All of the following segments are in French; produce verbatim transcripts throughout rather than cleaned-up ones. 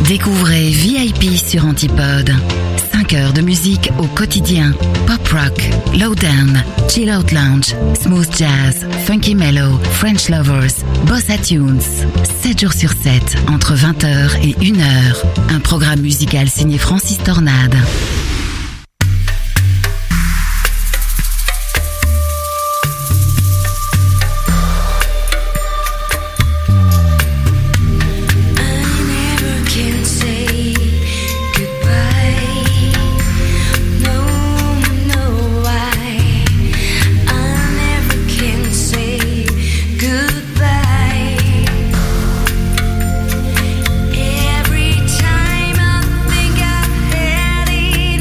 Découvrez V I P sur Antipode. cinq heures de musique au quotidien. Pop rock, lowdown, chill out lounge, smooth jazz, funky mellow, French lovers, bossa tunes. sept jours sur sept, entre vingt heures et une heure. Un programme musical signé Francis Tornade. Every time I think I've had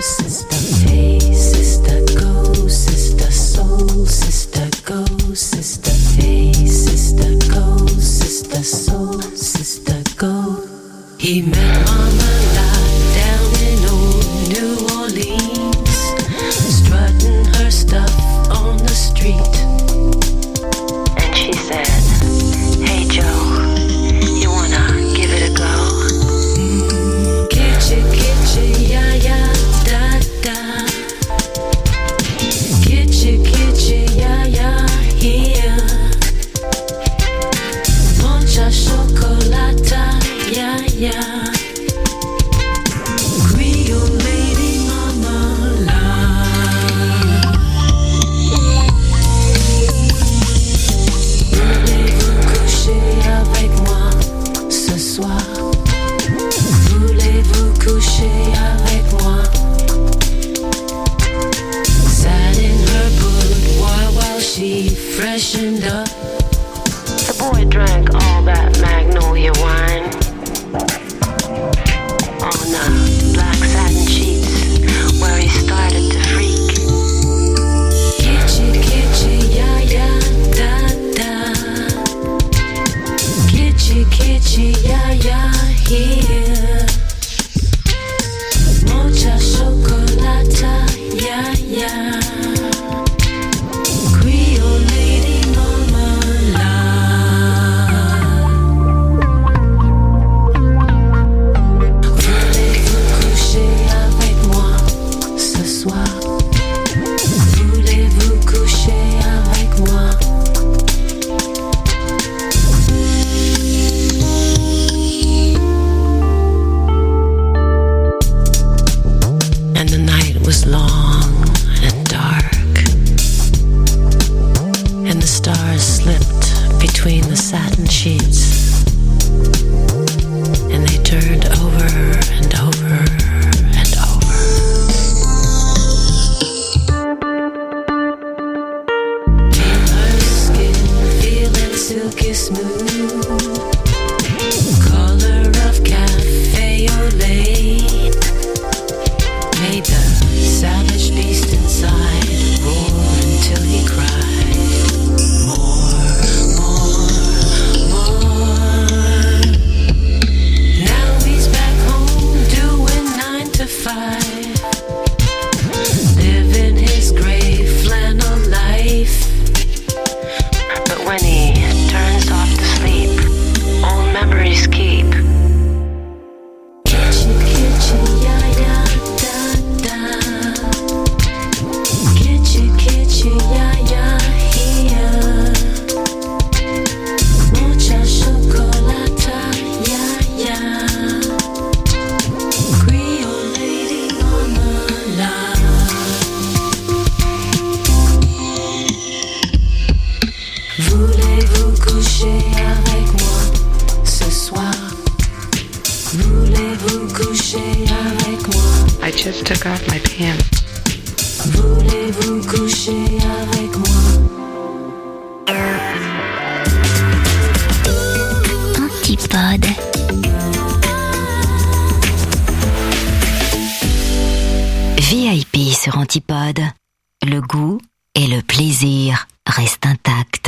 sister. Hey, sister, go, sister, soul, sister, go, sister. Hey, sister, go, sister, soul, sister, go. He met Mama Lot down in old New Orleans, strutting her stuff on the street. And she said, hey Joe, you wanna give it a go? Mm, kitchen, kitchen, yeah, yeah, da, da. Kitchen, kitchen, yeah, yeah, here. Mucha chocolata, yeah, yeah. Creole lady mama la. Voulez-vous coucher avec moi ce soir? Voulez-vous coucher avec moi? Sat in her boudoir while she freshened up. The boy drank all that magnolia wine on the black satin sheets where he started to freak. Kitchi, kitchi, ya, ya, da, da. Kitchi, kitchi, ya, ya, here. Mucha chocolata, ya, ya. Creole lady mama la. Voulez-vous coucher avec moi ce soir? Voulez-vous coucher avec moi? And the night was long and dark, and the stars slipped between the satin sheets, and they turned over and over and over. Feel her skin, feeling silky smooth, color of cafe au lait, made the savage beast inside roar until he cried, more, more, more. Now he's back home doing nine to five, living his gray flannel life. But when he turns off to sleep, old memories keep. Kitchen, kitchen, yeah, yeah, da, da. Kitchen, kitchen, yeah, yeah, here. Mucha chocolata, yeah, yeah. Creole lady mama la. Voulez-vous coucher avec moi ce soir? Voulez-vous coucher avec moi? I just took off my pants. Voulez-vous coucher avec moi? Antipode. V I P sur Antipode. Le goût et le plaisir restent intacts.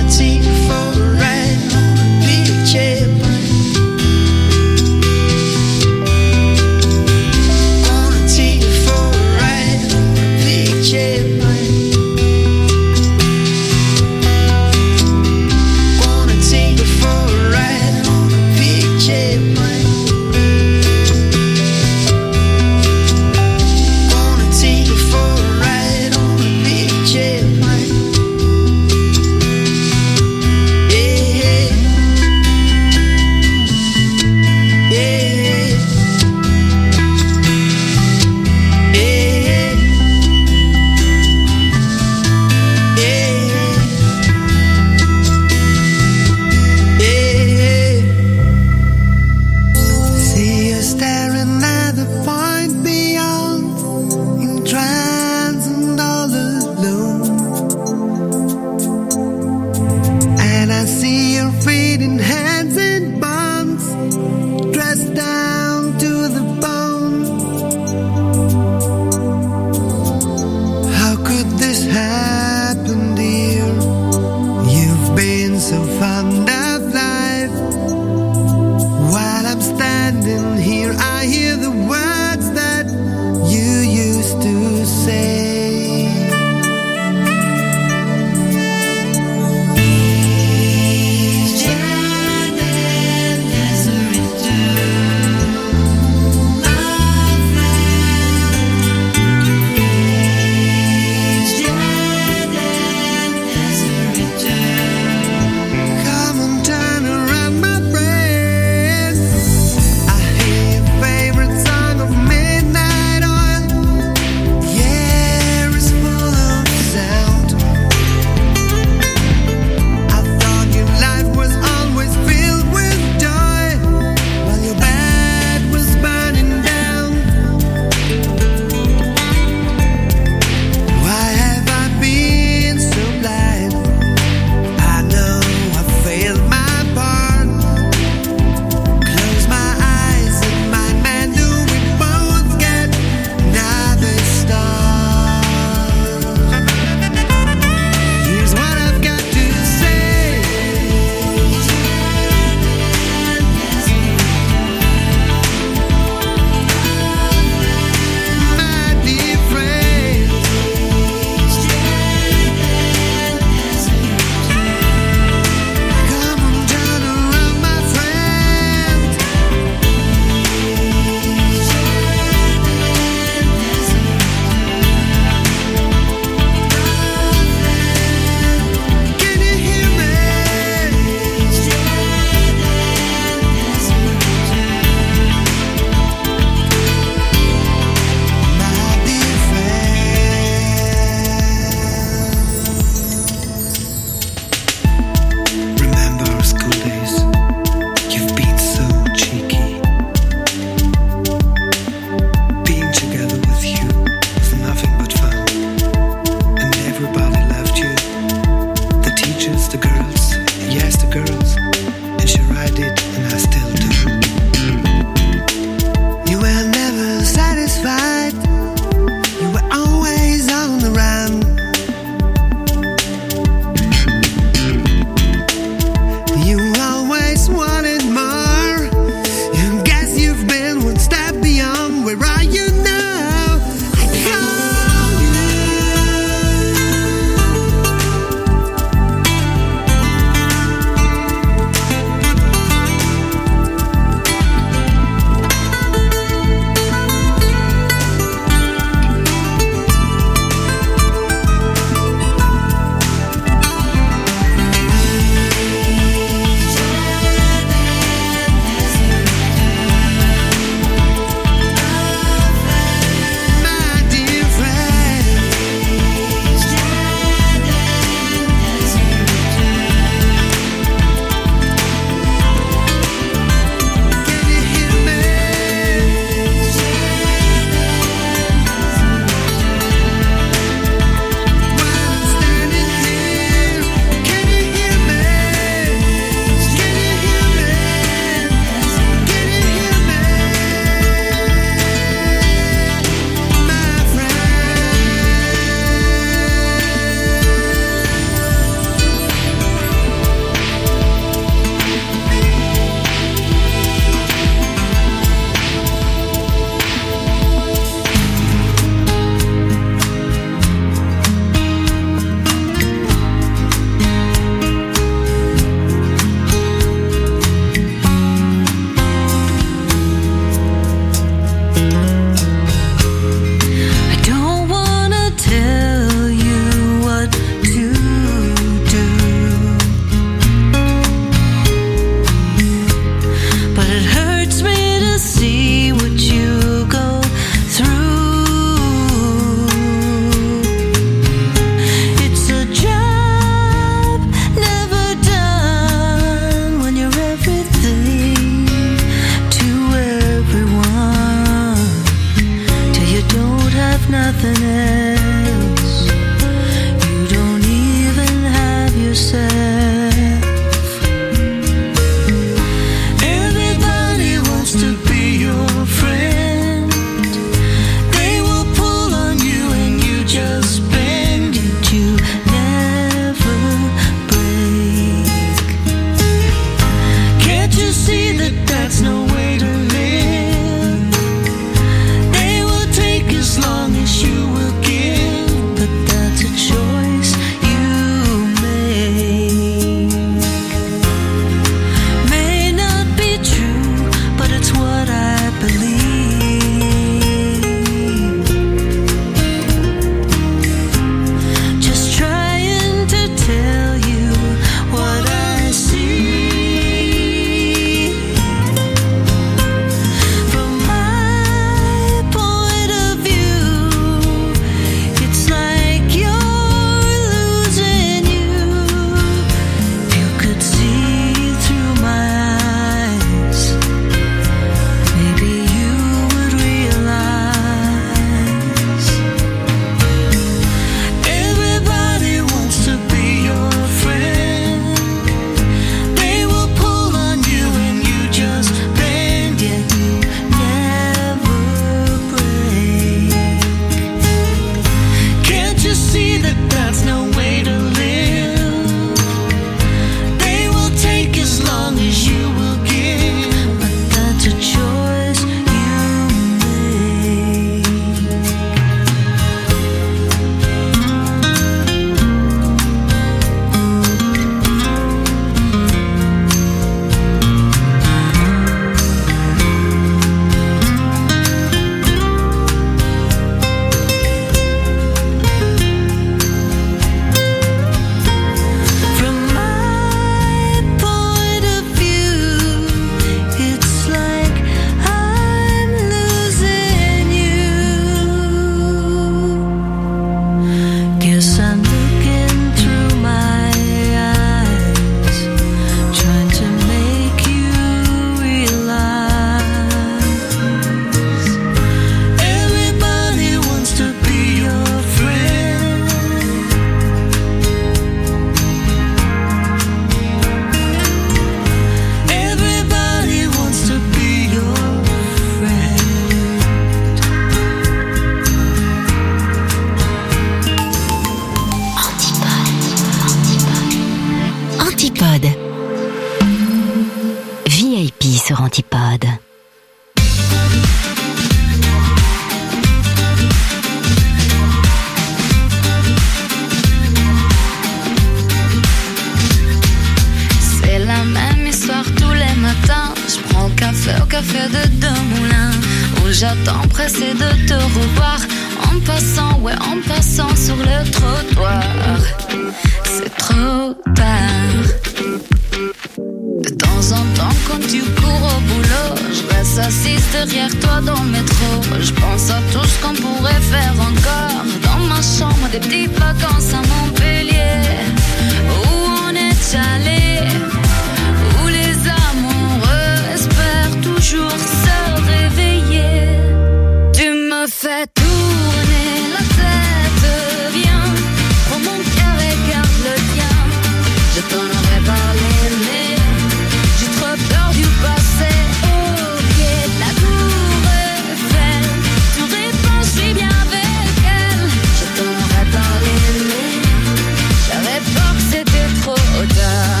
j'attends pressé de te revoir. En passant, ouais, en passant sur le trottoir. C'est trop tard. De temps en temps quand tu cours au boulot, je reste assise derrière toi dans le métro. Je pense à tout ce qu'on pourrait faire encore. Dans ma chambre, des petites vacances à Montpellier, où on est allé, où les amoureux espèrent toujours se réveiller. Tu me fais tourner la tête, viens, prends mon cœur et garde le tien. Je t'en aurais parlé, mais j'ai trop peur du passé. Au pied de la tour Eiffel, tu réponds, je suis bien avec elle. Je t'en aurais parlé, mais j'avais peur que c'était trop tard.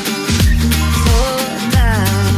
Trop tard.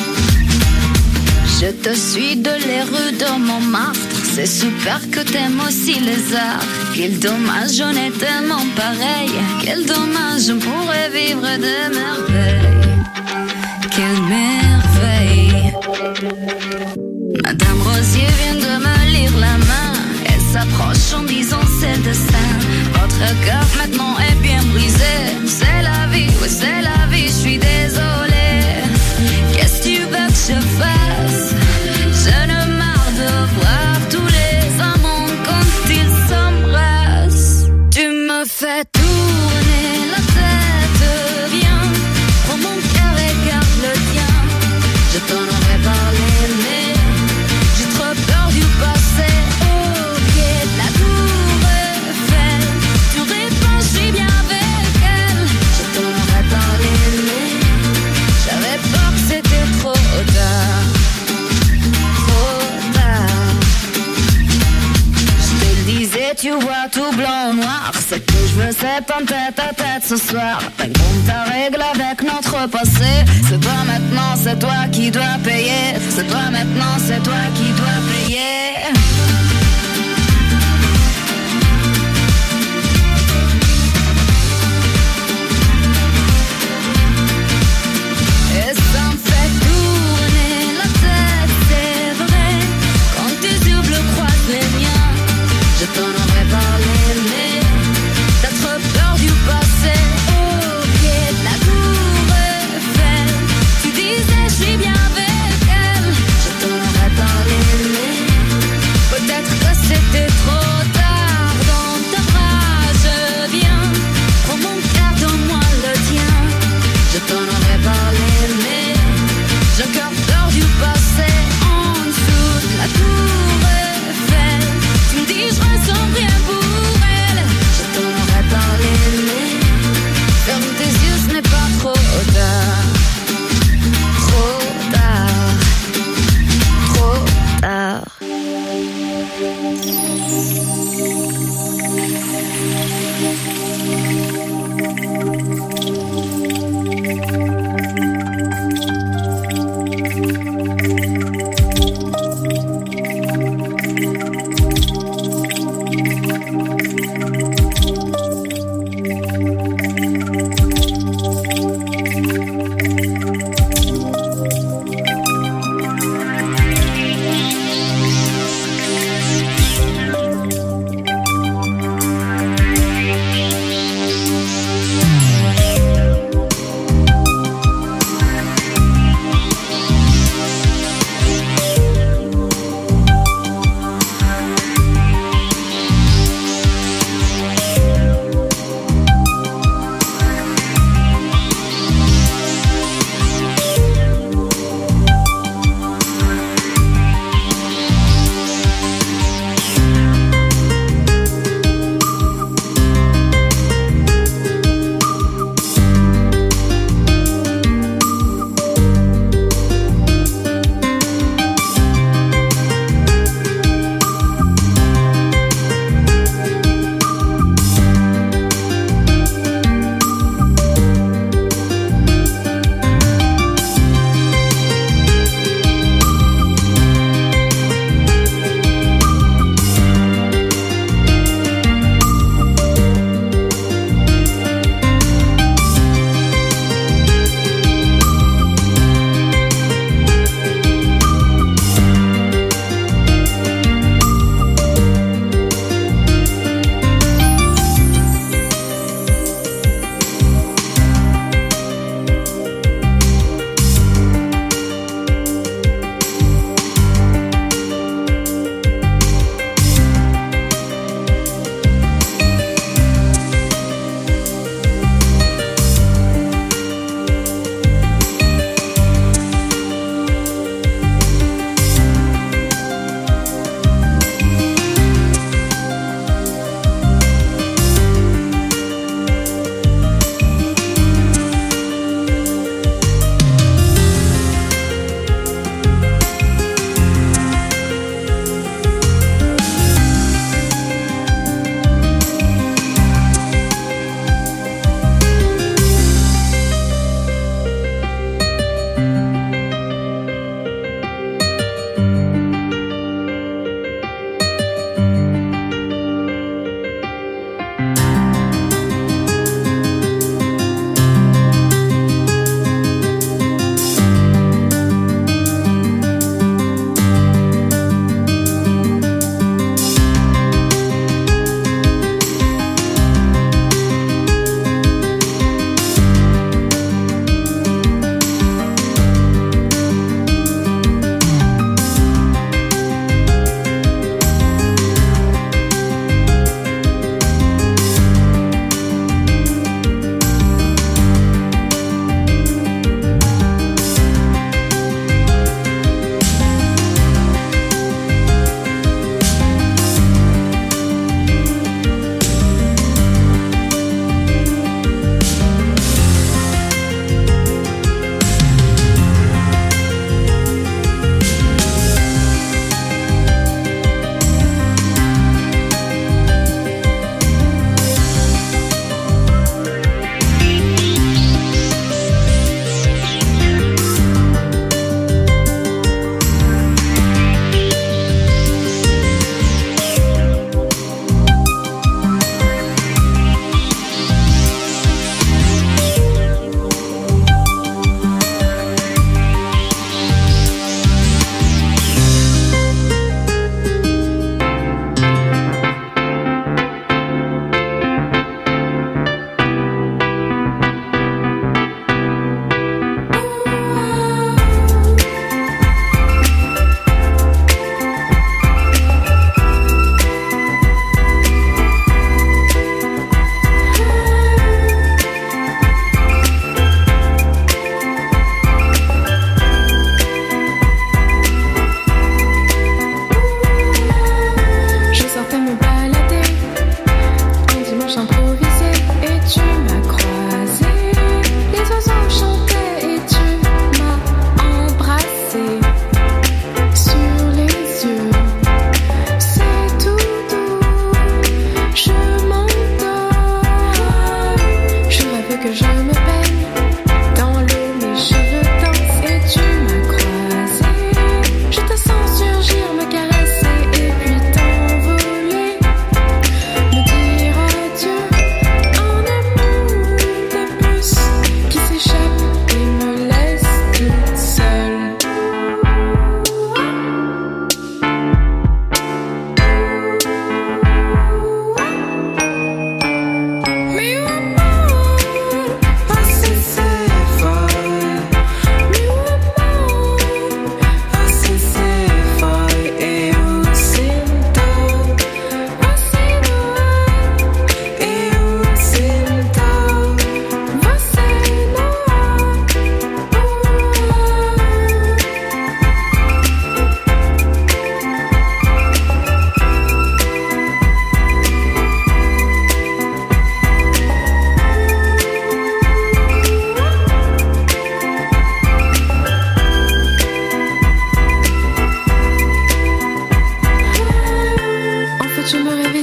Je te suis de les rues de Montmartre. C'est super que t'aimes aussi les arts. Quel dommage, on est tellement pareil. Quel dommage, on pourrait vivre de merveilles. Quelle merveille. Madame Rosier vient de me lire la main. Elle s'approche en disant c'est le destin. Votre cœur maintenant est bien brisé. C'est la vie, oui c'est la vie, je suis désolée. Qu'est-ce que tu veux que je fasse? Je ne marre de voir tous les amants quand ils s'embrassent. Tu me fais tourner la tête, viens, prends mon cœur et garde le tien. Je t'en aurais parlé, mais j'ai trop peur du passé. Au pied de la tour Eiffel, tu réponds, je suis bien avec elle. Je t'en aurais parlé, mais j'avais peur que c'était trop tard. Tu vois tout blanc ou noir. Ce que je veux c'est pas tête à tête ce soir. Règle ta règle avec notre passé. C'est toi maintenant, c'est toi qui dois payer. C'est toi maintenant, c'est toi qui dois payer. Et ça me fait tourner la tête, c'est vrai. Quand tes yeux bleus croisent les miens. Je t'en aurais parlé, mais t'as trop peur du passé. Au pied de la tour Eiffel, tu disais je suis bien avec elle. Je t'en aurais parlé, mais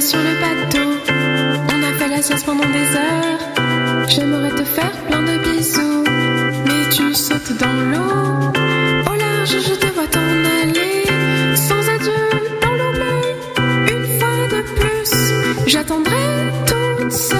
sur le bateau. On a fait la sieste pendant des heures. J'aimerais te faire plein de bisous, mais tu sautes dans l'eau. Au large, je te vois t'en aller. Sans adieu dans l'eau bleue. Une fois de plus, j'attendrai toute seule.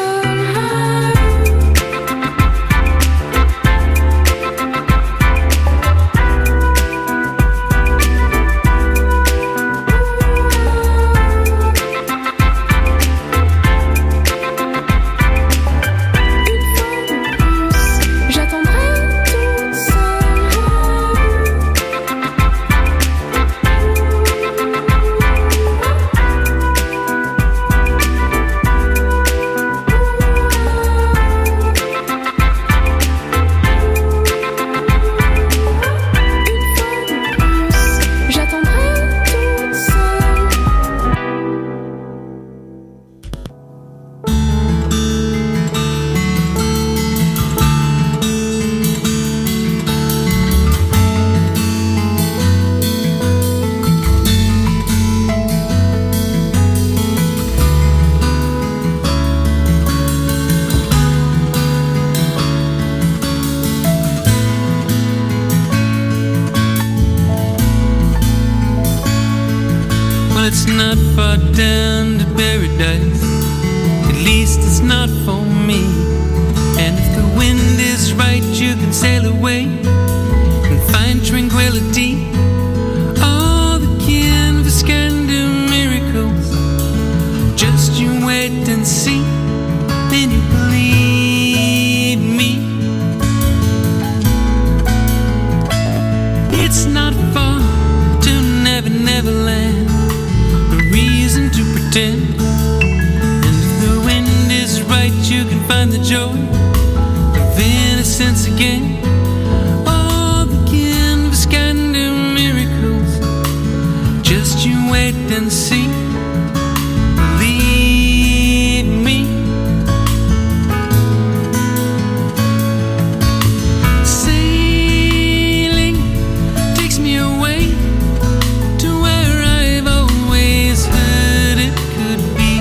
It's not far down to paradise. At least it's not for me. And if the wind is right, you can sail away and find tranquility. All the canvas can do miracles. Just you wait and see, then you believe me. It's not far to Never Never Land. Reason to pretend. And if the wind is right, you can find the joy of innocence again. All the canvas can do miracles. Just you wait and see. Believe me. Sailing takes me away to where I've always heard it could be.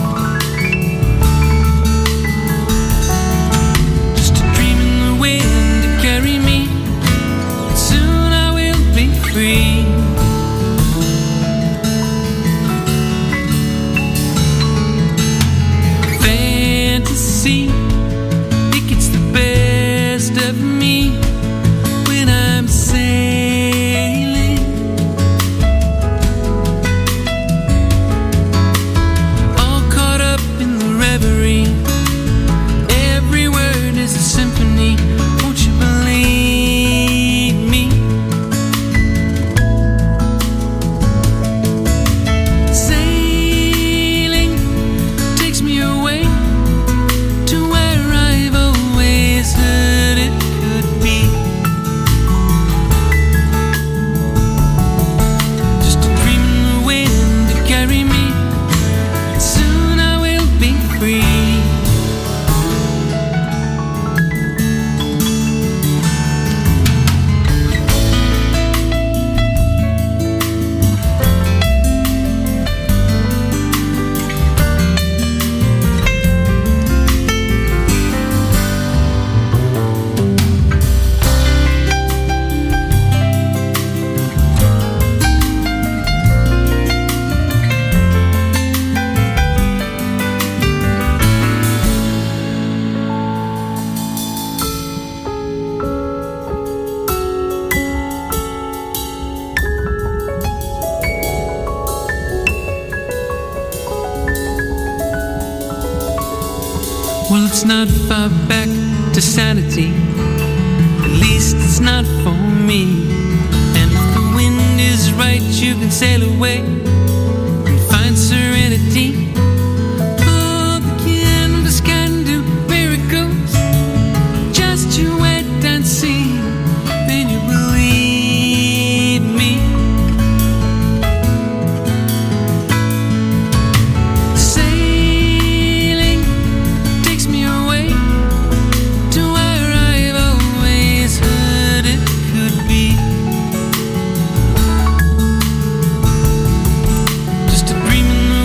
Just a dream in the wind to carry me. Soon I will be free. Fantasy, it gets the best of me when I'm sailing. All caught up in the reverie. Every word is a symphony. Won't you believe me? Sailing takes me away to where I've always heard it could be. Just a dream in the wind to carry me. Soon I will be free. Well, it's not far back to sanity. At least it's not for me. And if the wind is right, you can sail away and find serenity. All the canvas can do miracles. Just you wait and see, then you believe me. Sailing takes me away to where I've always heard it could be. Just a dream in the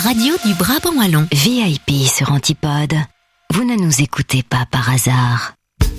radio du Brabant wallon. V I P sur Antipode. Vous ne nous écoutez pas par hasard.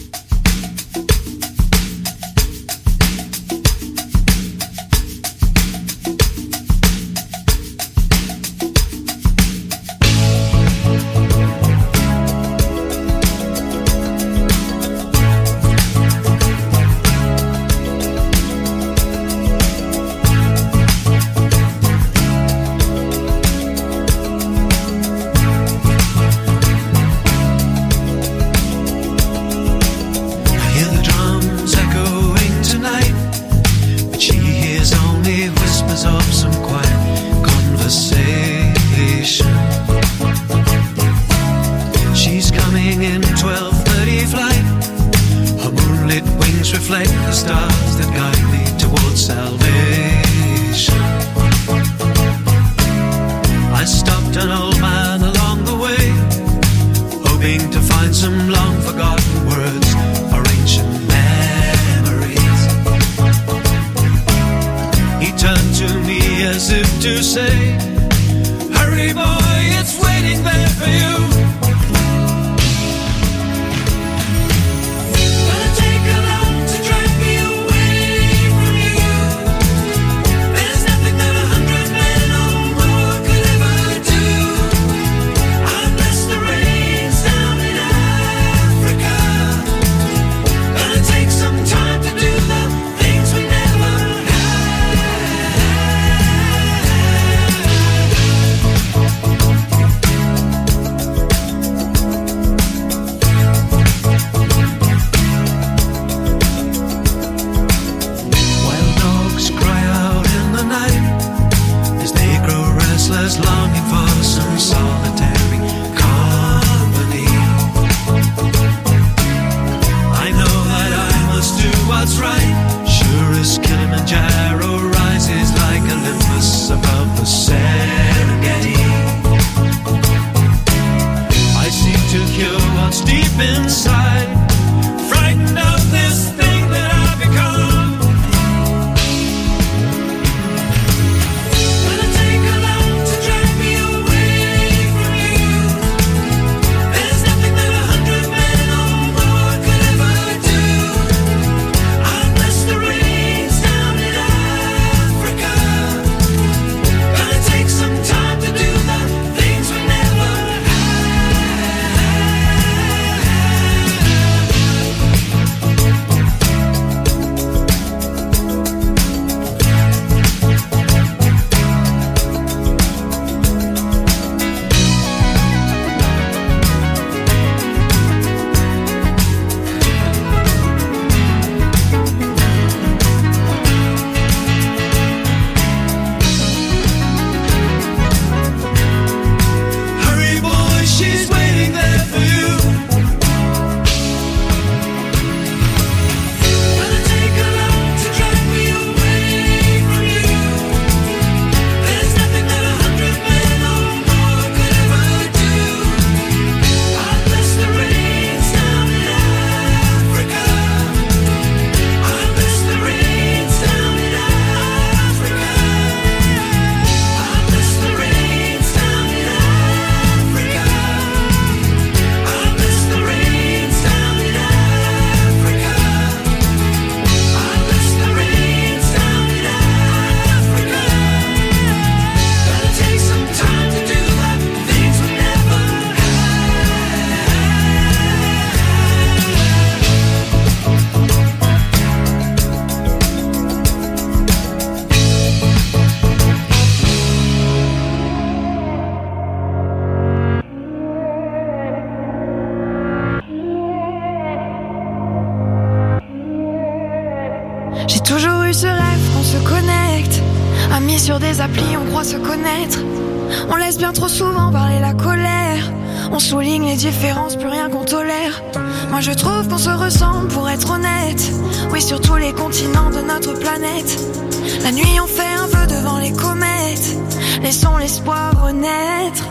Sur des applis, on croit se connaître. On laisse bien trop souvent parler la colère. On souligne les différences, plus rien qu'on tolère. Moi je trouve qu'on se ressemble pour être honnête. Oui, sur tous les continents de notre planète. La nuit on fait un vœu devant les comètes. Laissons l'espoir renaître.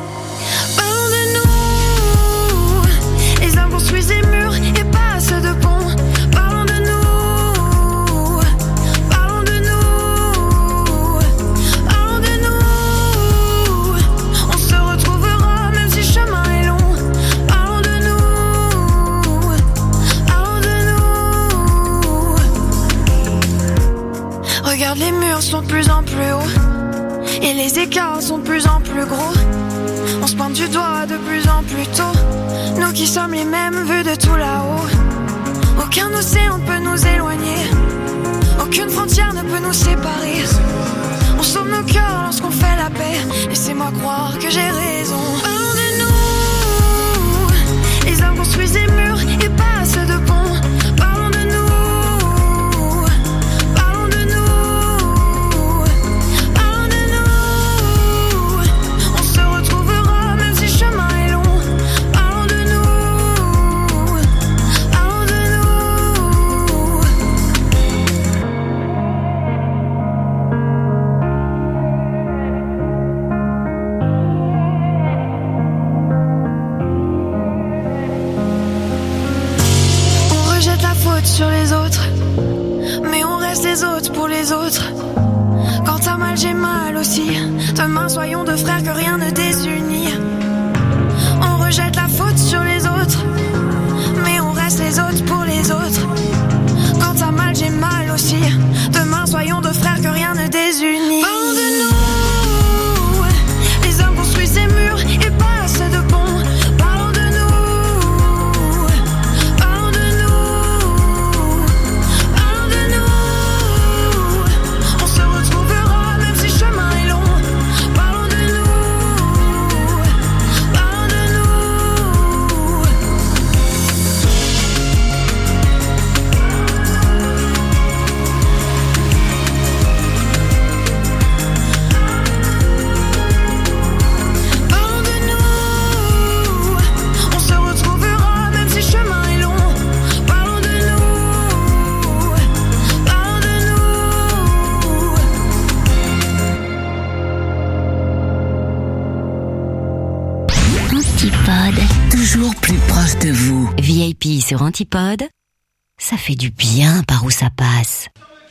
Parlons de nous. Les hommes construisent des murs et pas assez de ponts. Parlons de nous. Parlons de nous. Parlons de nous. sont de plus en plus hauts et les écarts sont de plus en plus gros. On se pointe du doigt de plus en plus tôt, nous qui sommes les mêmes vus de tout là-haut. Aucun océan ne peut nous éloigner, aucune frontière ne peut nous séparer. On sauve nos cœurs lorsqu'on fait la paix. Laissez-moi croire que j'ai raison. Parlons de nous. Les hommes construisent des murs et passent de ponts. Parlons de nous. Parlons de nous. Parlons de nous. On se retrouvera même si le chemin est long. Parlons de nous. Parlons de nous. On rejette la faute sur les autres, mais on reste les autres pour les autres. Quand t'as mal, j'ai mal aussi. Demain, soyons deux frères que rien ne désunit. On rejette la faute sur les autres, mais on reste les autres pour les autres. Quand t'as mal, j'ai mal aussi. Demain, soyons deux frères que rien ne désunit. Parlons de nous. Les hommes construisent des murs et passent de ponts. Parlons de nous. Parlons de nous. Parlons de nous. On se retrouvera même si le chemin est long. Parlons de nous. Parlons de nous. Parlons de nous. On se retrouvera même si le chemin est long. Parlons de nous. Parlons de nous. Antipode, toujours plus proche de vous. V I P sur Antipode, ça fait du bien par où ça passe.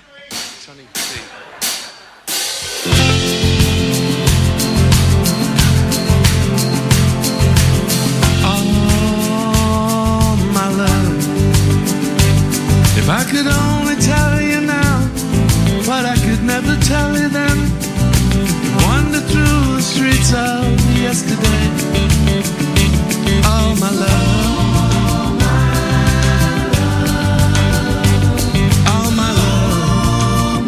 Oh, my love, if I could only tell you now what I could never tell you then. Wander through the streets of yesterday. Oh, my love. Oh, my love.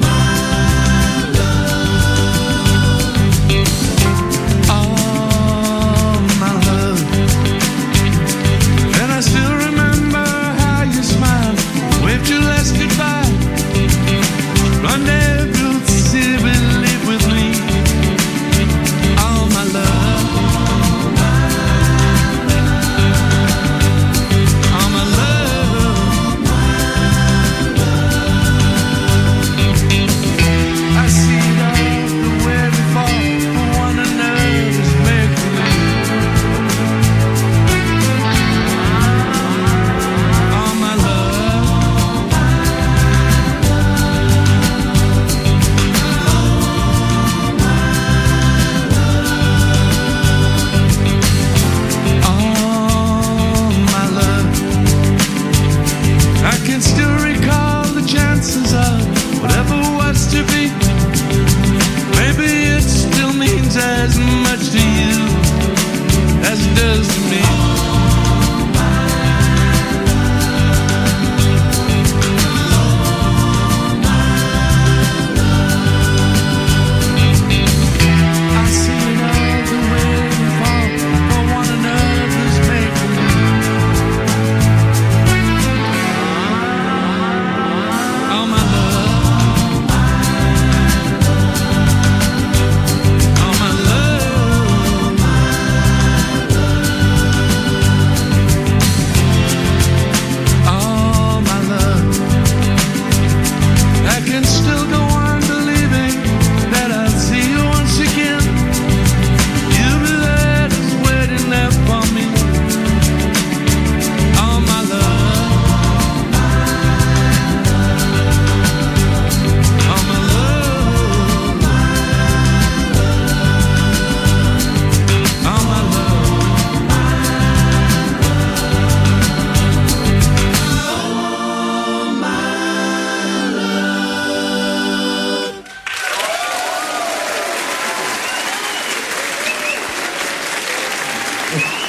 Oh, my love. And I still remember how you smiled, waved your last goodbye. Rendezvous to see, believe with me. Oh, my love.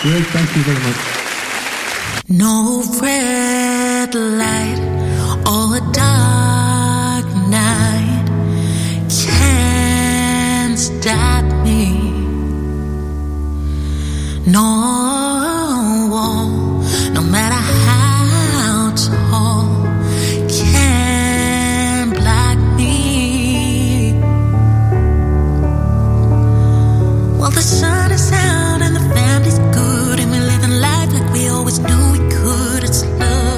Great, thank you very much. No red light or a dark night can stop me. No wall, no matter how tall, can block me. Well, the sun is out and the family's good, and we're living life like we always knew we could. It's love.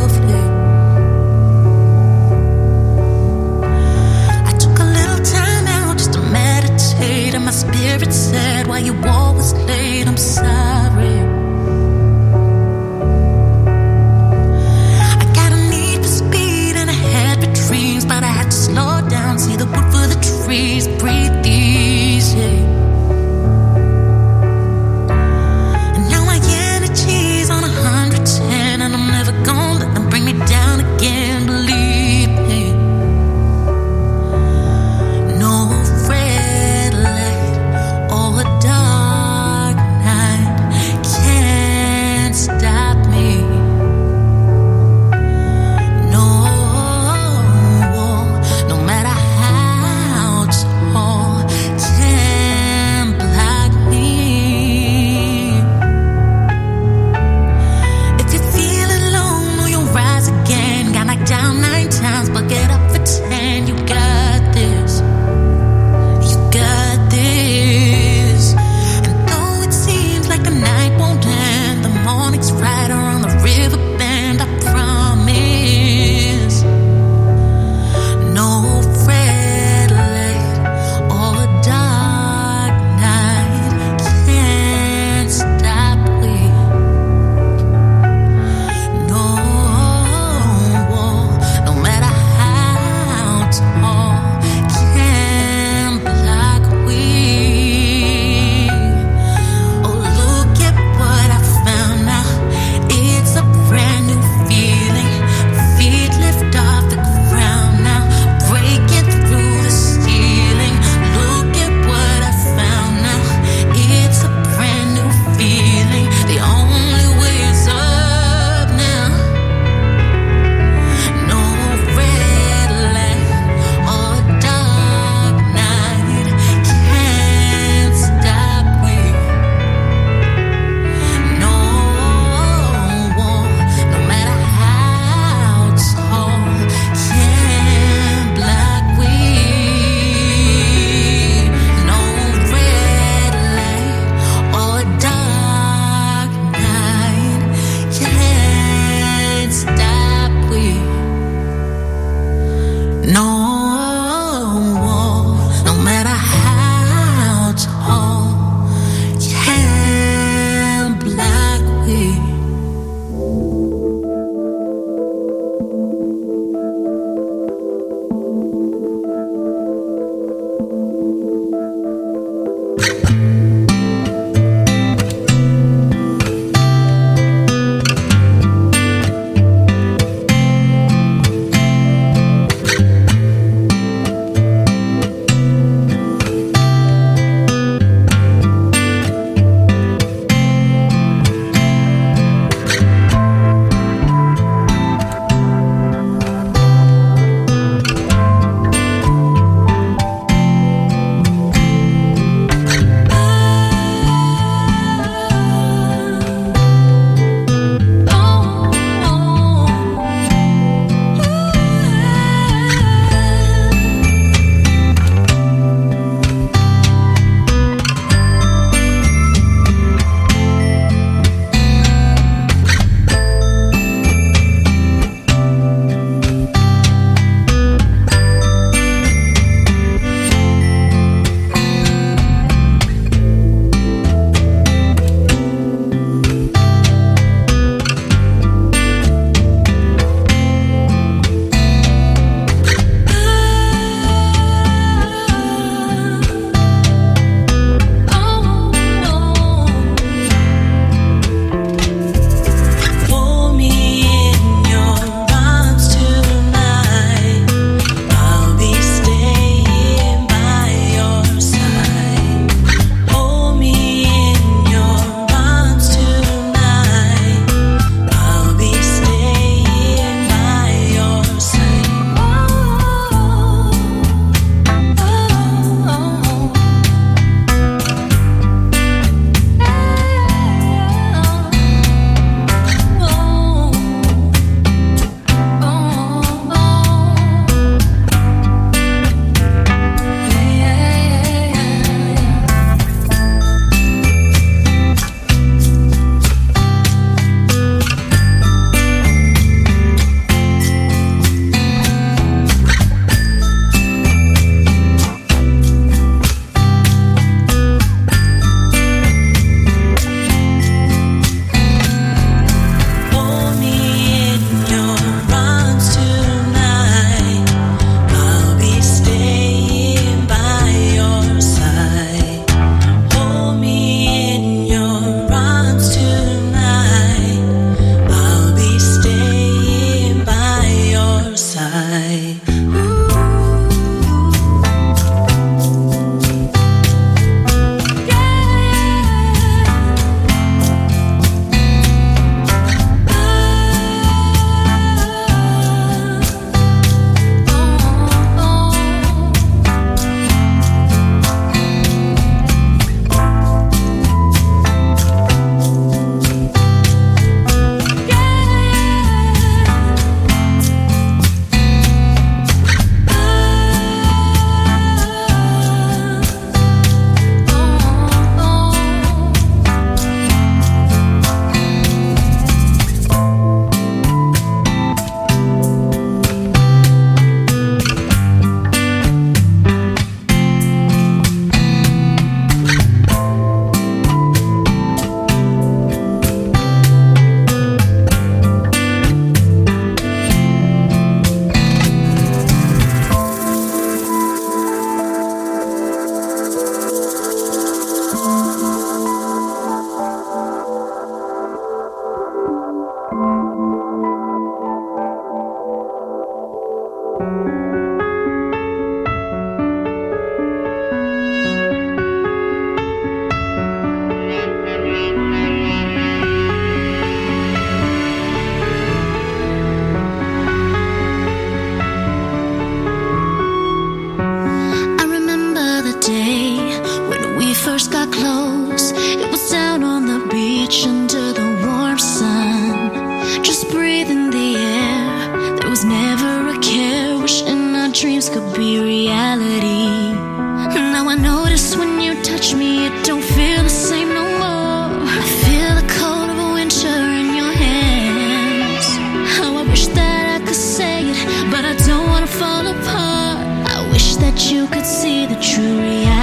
you could see the true reality.